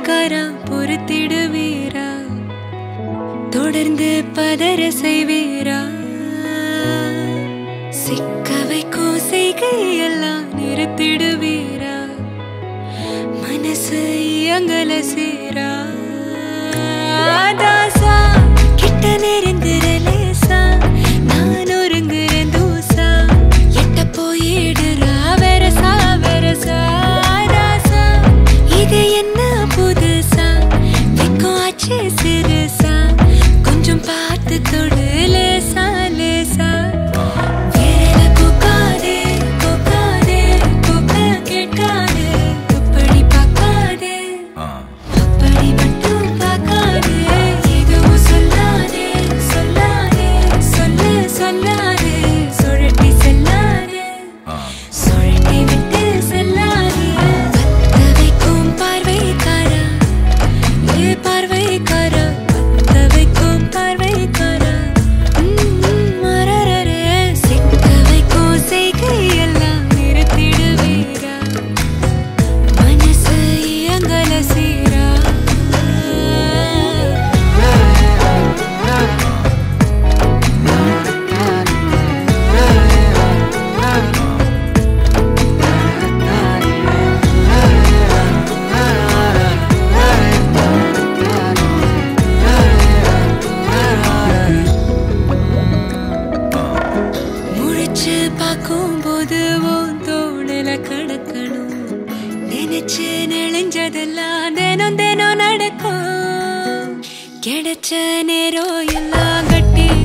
பார்வைக்காரா பொறுத்திடுவீரா தொடர்ந்து பதற செய்வீரா சிக்க வைக்கும் செய்கையெல்லாம் நிறுத்திடுவீரா மனசு இயங்கல சீரா தாசா கிட்ட நெருங்குறலேசா நான் ஒருங்குறேன் தூசா எட்ட போயிடுறா வெரசா வெரசா தாசா இது என்ன புதுசா வெக்கம் ஆச்சு சிறுசா கொஞ்சம் பார்த்து தொடு லேசா லேசா வேற போகாதே போகாதே போக கேட்காதே அப்படி பார்க்காதே அப்படி மட்டும் பார்க்காதே எதுவும் சொல்லாதே சொல்லாதே சொல்லு சொல்லாதே சுழட்டி செல்லாதே சுழட்டி விட்டு செல்லாதே பத்த வைக்கும் பார்வைக்காரா ஏ பார்வைக்காரா பத்த வைக்கும் பார்வைக்காரா மரரரே சிக்க வைக்கும் செய்கையெல்லாம் நிறுத்திடுவீரா மனசு இயங்கல சீரா முழிச்சு பார்க்கும்போது உன் தோணல கடக்கணும் நினைச்சு நெளிஞ்சதெல்லாம் தினம் தினம் நடக்கும் கிடைச்ச நேரம் எல்லாம் கட்டி